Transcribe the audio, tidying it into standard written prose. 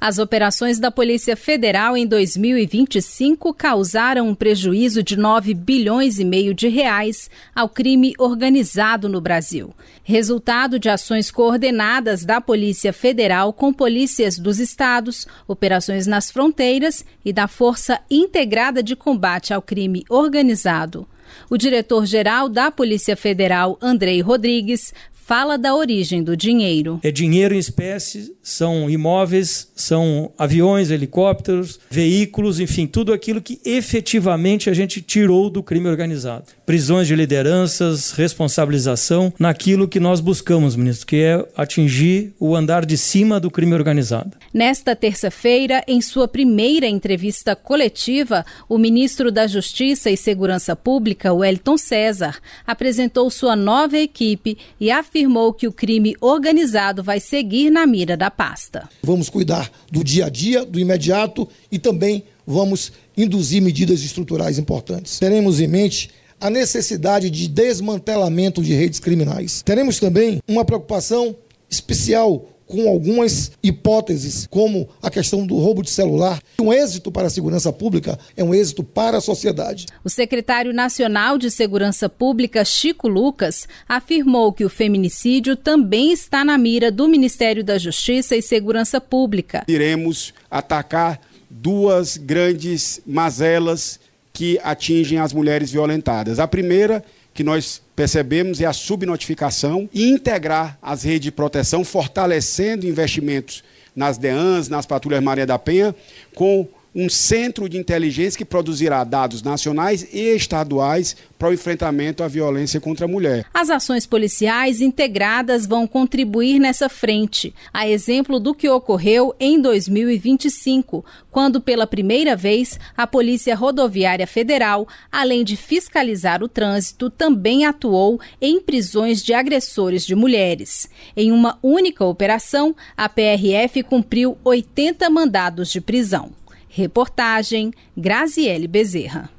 As operações da Polícia Federal em 2025 causaram um prejuízo de 9 bilhões e meio de reais ao crime organizado no Brasil. Resultado de ações coordenadas da Polícia Federal com polícias dos estados, operações nas fronteiras e da Força Integrada de Combate ao Crime Organizado. O diretor-geral da Polícia Federal, Andrei Rodrigues, fala da origem do dinheiro. É dinheiro em espécie, são imóveis, são aviões, helicópteros, veículos, enfim, tudo aquilo que efetivamente a gente tirou do crime organizado. Prisões de lideranças, responsabilização naquilo que nós buscamos, ministro, que é atingir o andar de cima do crime organizado. Nesta terça-feira, em sua primeira entrevista coletiva, o ministro da Justiça e Segurança Pública, Wellington César, apresentou sua nova equipe e afirmou que o crime organizado vai seguir na mira da pasta. Vamos cuidar do dia a dia, do imediato e também vamos induzir medidas estruturais importantes. Teremos em mente a necessidade de desmantelamento de redes criminais. Teremos também uma preocupação especial com algumas hipóteses, como a questão do roubo de celular. Um êxito para a segurança pública é um êxito para a sociedade. O secretário nacional de Segurança Pública, Chico Lucas, afirmou que o feminicídio também está na mira do Ministério da Justiça e Segurança Pública. Iremos atacar duas grandes mazelas que atingem as mulheres violentadas. A primeira, que nós percebemos, é a subnotificação e integrar as redes de proteção, fortalecendo investimentos nas DEANs, nas patrulhas Maria da Penha, com um centro de inteligência que produzirá dados nacionais e estaduais para o enfrentamento à violência contra a mulher. As ações policiais integradas vão contribuir nessa frente, a exemplo do que ocorreu em 2025, quando pela primeira vez a Polícia Rodoviária Federal, além de fiscalizar o trânsito, também atuou em prisões de agressores de mulheres. Em uma única operação, a PRF cumpriu 80 mandados de prisão. Reportagem Graziele Bezerra.